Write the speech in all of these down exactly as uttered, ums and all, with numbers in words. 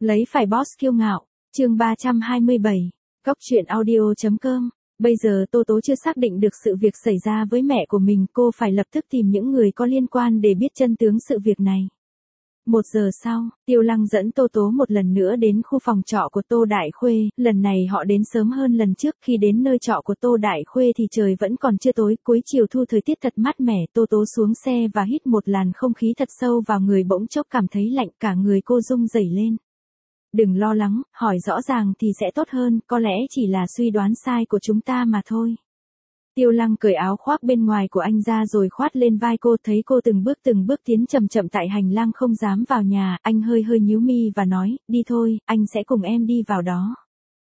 Lấy phải boss kiêu ngạo, chương ba trăm hai mươi bảy, Cóc truyện audio.com. Bây giờ Tô Tố chưa xác định được sự việc xảy ra với mẹ của mình, cô phải lập tức tìm những người có liên quan để biết chân tướng sự việc này. Một giờ sau, Tiêu Lăng dẫn Tô Tố một lần nữa đến khu phòng trọ của Tô Đại Khuê, lần này họ đến sớm hơn lần trước. Khi đến nơi trọ của Tô Đại Khuê thì trời vẫn còn chưa tối, cuối chiều thu thời tiết thật mát mẻ. Tô Tố xuống xe và hít một làn không khí thật sâu vào người, bỗng chốc cảm thấy lạnh, cả người cô rung rẩy lên. Đừng lo lắng, hỏi rõ ràng thì sẽ tốt hơn, có lẽ chỉ là suy đoán sai của chúng ta mà thôi. Tiêu Lăng cởi áo khoác bên ngoài của anh ra rồi khoát lên vai cô, thấy cô từng bước từng bước tiến chậm chậm tại hành lang không dám vào nhà, anh hơi hơi nhíu mi và nói, đi thôi, anh sẽ cùng em đi vào đó.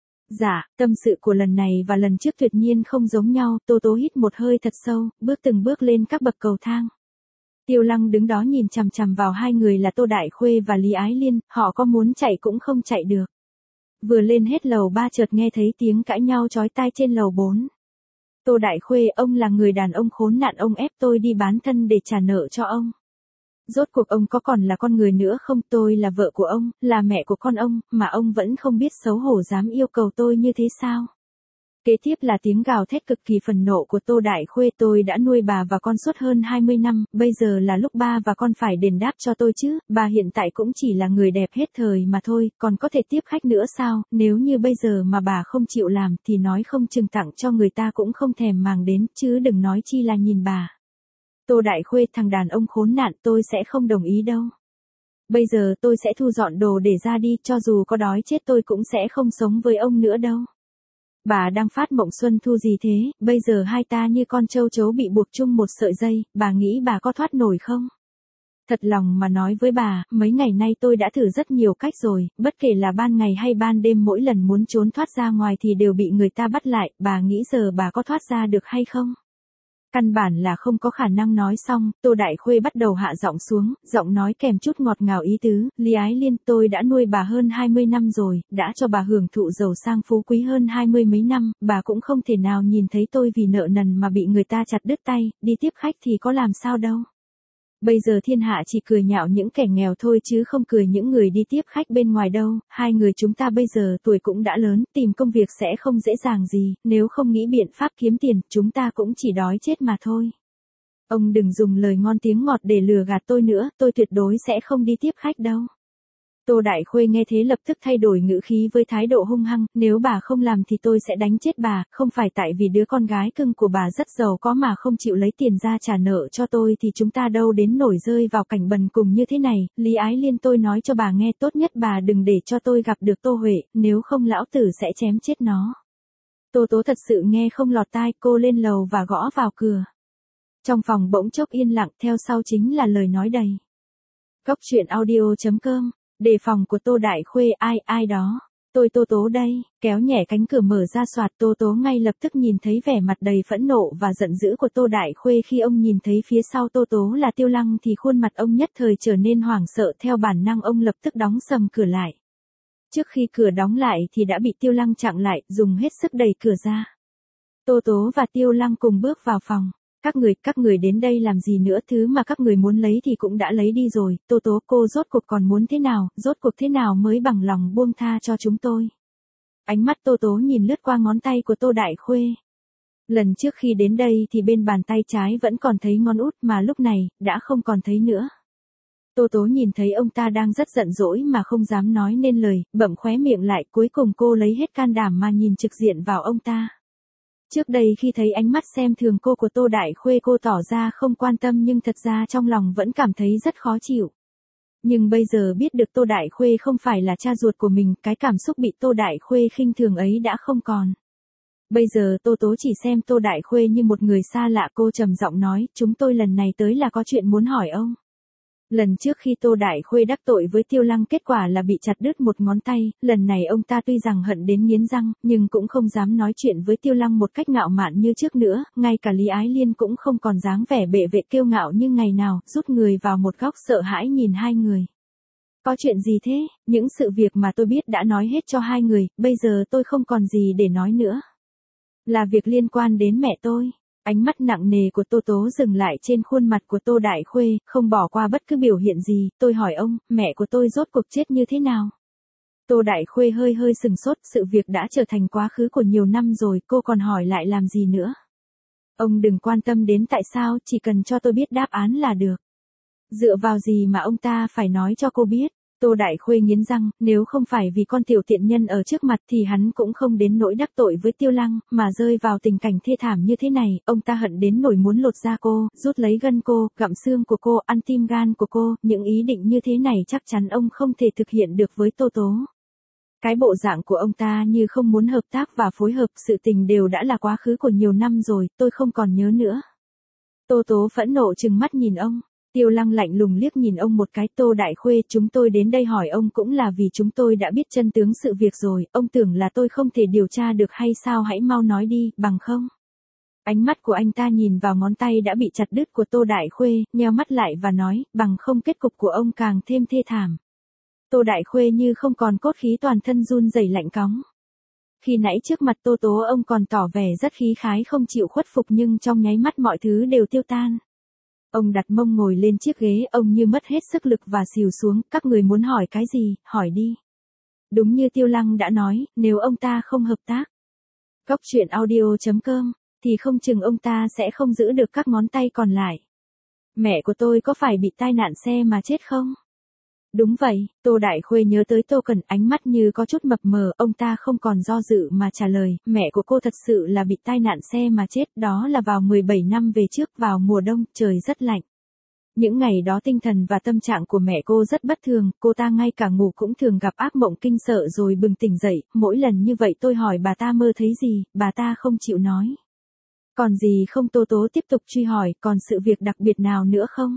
Dạ, tâm sự của lần này và lần trước tuyệt nhiên không giống nhau. Tô Tố hít một hơi thật sâu, bước từng bước lên các bậc cầu thang. Tiêu Lăng đứng đó nhìn chằm chằm vào hai người là Tô Đại Khuê và Lý Ái Liên, họ có muốn chạy cũng không chạy được. Vừa lên hết lầu ba chợt nghe thấy tiếng cãi nhau chói tai trên lầu bốn. Tô Đại Khuê, ông là người đàn ông khốn nạn, ông ép tôi đi bán thân để trả nợ cho ông. Rốt cuộc ông có còn là con người nữa không? Tôi là vợ của ông, là mẹ của con ông, mà ông vẫn không biết xấu hổ dám yêu cầu tôi như thế sao? Kế tiếp là tiếng gào thét cực kỳ phần nộ của Tô Đại Khuê, tôi đã nuôi bà và con suốt hơn hai mươi năm, bây giờ là lúc ba và con phải đền đáp cho tôi chứ, bà hiện tại cũng chỉ là người đẹp hết thời mà thôi, còn có thể tiếp khách nữa sao? Nếu như bây giờ mà bà không chịu làm thì nói không chừng tặng cho người ta cũng không thèm màng đến, chứ đừng nói chi là nhìn bà. Tô Đại Khuê, thằng đàn ông khốn nạn, tôi sẽ không đồng ý đâu. Bây giờ tôi sẽ thu dọn đồ để ra đi, cho dù có đói chết tôi cũng sẽ không sống với ông nữa đâu. Bà đang phát mộng xuân thu gì thế, bây giờ hai ta như con trâu chấu bị buộc chung một sợi dây, bà nghĩ bà có thoát nổi không? Thật lòng mà nói với bà, mấy ngày nay tôi đã thử rất nhiều cách rồi, bất kể là ban ngày hay ban đêm, mỗi lần muốn trốn thoát ra ngoài thì đều bị người ta bắt lại, bà nghĩ giờ bà có thoát ra được hay không? Căn bản là không có khả năng. Nói xong, Tô Đại Khuê bắt đầu hạ giọng xuống, giọng nói kèm chút ngọt ngào ý tứ, Lý Ái Liên, tôi đã nuôi bà hơn hai mươi năm rồi, đã cho bà hưởng thụ giàu sang phú quý hơn hai mươi mấy năm, bà cũng không thể nào nhìn thấy tôi vì nợ nần mà bị người ta chặt đứt tay, đi tiếp khách thì có làm sao đâu. Bây giờ thiên hạ chỉ cười nhạo những kẻ nghèo thôi chứ không cười những người đi tiếp khách bên ngoài đâu, hai người chúng ta bây giờ tuổi cũng đã lớn, tìm công việc sẽ không dễ dàng gì, nếu không nghĩ biện pháp kiếm tiền, chúng ta cũng chỉ đói chết mà thôi. Ông đừng dùng lời ngon tiếng ngọt để lừa gạt tôi nữa, tôi tuyệt đối sẽ không đi tiếp khách đâu. Tô Đại Khuê nghe thế lập tức thay đổi ngữ khí với thái độ hung hăng, nếu bà không làm thì tôi sẽ đánh chết bà, không phải tại vì đứa con gái cưng của bà rất giàu có mà không chịu lấy tiền ra trả nợ cho tôi thì chúng ta đâu đến nổi rơi vào cảnh bần cùng như thế này. Lý Ái Liên, tôi nói cho bà nghe, tốt nhất bà đừng để cho tôi gặp được Tô Huệ, nếu không lão tử sẽ chém chết nó. Tô Tố thật sự nghe không lọt tai, cô lên lầu và gõ vào cửa. Trong phòng bỗng chốc yên lặng, theo sau chính là lời nói đầy. Cóc truyện audio.com. Đề phòng của Tô Đại Khuê, ai, ai đó? Tôi Tô Tố đây, kéo nhẹ cánh cửa mở ra soạt. Tô Tố ngay lập tức nhìn thấy vẻ mặt đầy phẫn nộ và giận dữ của Tô Đại Khuê. Khi ông nhìn thấy phía sau Tô Tố là Tiêu Lăng thì khuôn mặt ông nhất thời trở nên hoảng sợ, theo bản năng ông lập tức đóng sầm cửa lại. Trước khi cửa đóng lại thì đã bị Tiêu Lăng chặn lại, dùng hết sức đẩy cửa ra. Tô Tố và Tiêu Lăng cùng bước vào phòng. Các người, các người đến đây làm gì nữa, thứ mà các người muốn lấy thì cũng đã lấy đi rồi, Tô Tố, cô rốt cuộc còn muốn thế nào, rốt cuộc thế nào mới bằng lòng buông tha cho chúng tôi. Ánh mắt Tô Tố nhìn lướt qua ngón tay của Tô Đại Khuê. Lần trước khi đến đây thì bên bàn tay trái vẫn còn thấy ngón út mà lúc này, đã không còn thấy nữa. Tô Tố nhìn thấy ông ta đang rất giận dỗi mà không dám nói nên lời, bậm khóe miệng lại, cuối cùng cô lấy hết can đảm mà nhìn trực diện vào ông ta. Trước đây khi thấy ánh mắt xem thường cô của Tô Đại Khuê, cô tỏ ra không quan tâm nhưng thật ra trong lòng vẫn cảm thấy rất khó chịu. Nhưng bây giờ biết được Tô Đại Khuê không phải là cha ruột của mình, cái cảm xúc bị Tô Đại Khuê khinh thường ấy đã không còn. Bây giờ Tô Tố chỉ xem Tô Đại Khuê như một người xa lạ, cô trầm giọng nói, chúng tôi lần này tới là có chuyện muốn hỏi ông. Lần trước khi Tô Đại Khuê đắc tội với Tiêu Lăng kết quả là bị chặt đứt một ngón tay, lần này ông ta tuy rằng hận đến nghiến răng, nhưng cũng không dám nói chuyện với Tiêu Lăng một cách ngạo mạn như trước nữa, ngay cả Lý Ái Liên cũng không còn dáng vẻ bệ vệ kiêu ngạo như ngày nào, rút người vào một góc sợ hãi nhìn hai người. Có chuyện gì thế? Những sự việc mà tôi biết đã nói hết cho hai người, bây giờ tôi không còn gì để nói nữa. Là việc liên quan đến mẹ tôi. Ánh mắt nặng nề của Tô Tố dừng lại trên khuôn mặt của Tô Đại Khuê, không bỏ qua bất cứ biểu hiện gì. Tôi hỏi ông, mẹ của tôi rốt cuộc chết như thế nào? Tô Đại Khuê hơi hơi sừng sốt, sự việc đã trở thành quá khứ của nhiều năm rồi, cô còn hỏi lại làm gì nữa. Ông đừng quan tâm đến tại sao, chỉ cần cho tôi biết đáp án là được. Dựa vào gì mà ông ta phải nói cho cô biết? Tô Đại Khuê nghiến răng, nếu không phải vì con tiểu tiện nhân ở trước mặt thì hắn cũng không đến nỗi đắc tội với Tiêu Lăng, mà rơi vào tình cảnh thê thảm như thế này, ông ta hận đến nỗi muốn lột da cô, rút lấy gân cô, gặm xương của cô, ăn tim gan của cô, những ý định như thế này chắc chắn ông không thể thực hiện được với Tô Tố. Cái bộ dạng của ông ta như không muốn hợp tác và phối hợp, sự tình đều đã là quá khứ của nhiều năm rồi, tôi không còn nhớ nữa. Tô Tố phẫn nộ trừng mắt nhìn ông. Tiêu Lăng lạnh lùng liếc nhìn ông một cái. Tô Đại Khuê, chúng tôi đến đây hỏi ông cũng là vì chúng tôi đã biết chân tướng sự việc rồi, ông tưởng là tôi không thể điều tra được hay sao? Hãy mau nói đi, bằng không. Ánh mắt của anh ta nhìn vào ngón tay đã bị chặt đứt của Tô Đại Khuê, nheo mắt lại và nói, bằng không kết cục của ông càng thêm thê thảm. Tô Đại Khuê như không còn cốt khí, toàn thân run rẩy lạnh cóng. Khi nãy trước mặt Tô Tố ông còn tỏ vẻ rất khí khái không chịu khuất phục, nhưng trong nháy mắt mọi thứ đều tiêu tan. Ông đặt mông ngồi lên chiếc ghế, ông như mất hết sức lực và xìu xuống. Các người muốn hỏi cái gì, hỏi đi. Đúng như Tiêu Lăng đã nói, nếu ông ta không hợp tác, Cóc truyện audio chấm com, thì không chừng ông ta sẽ không giữ được các ngón tay còn lại. Mẹ của tôi có phải bị tai nạn xe mà chết không? Đúng vậy, Tô Đại Khuê nhớ tới Tô Cần, ánh mắt như có chút mập mờ, ông ta không còn do dự mà trả lời, mẹ của cô thật sự là bị tai nạn xe mà chết, đó là vào mười bảy năm về trước, vào mùa đông, trời rất lạnh. Những ngày đó tinh thần và tâm trạng của mẹ cô rất bất thường, cô ta ngay cả ngủ cũng thường gặp ác mộng kinh sợ rồi bừng tỉnh dậy, mỗi lần như vậy tôi hỏi bà ta mơ thấy gì, bà ta không chịu nói. Còn gì không? Tô Tố tiếp tục truy hỏi, còn sự việc đặc biệt nào nữa không?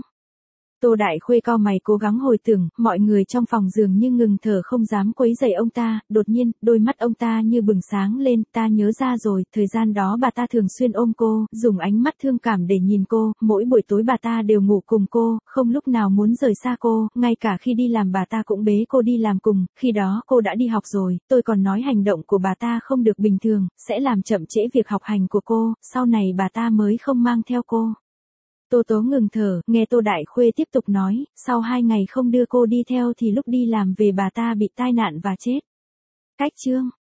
Tô Đại Khuê cau mày cố gắng hồi tưởng, mọi người trong phòng dường như ngừng thở không dám quấy rầy ông ta, đột nhiên, đôi mắt ông ta như bừng sáng lên, ta nhớ ra rồi, thời gian đó bà ta thường xuyên ôm cô, dùng ánh mắt thương cảm để nhìn cô, mỗi buổi tối bà ta đều ngủ cùng cô, không lúc nào muốn rời xa cô, ngay cả khi đi làm bà ta cũng bế cô đi làm cùng, khi đó cô đã đi học rồi, tôi còn nói hành động của bà ta không được bình thường, sẽ làm chậm trễ việc học hành của cô, sau này bà ta mới không mang theo cô. Tô Tố ngừng thở, nghe Tô Đại Khuê tiếp tục nói, sau hai ngày không đưa cô đi theo thì lúc đi làm về bà ta bị tai nạn và chết. Cách chương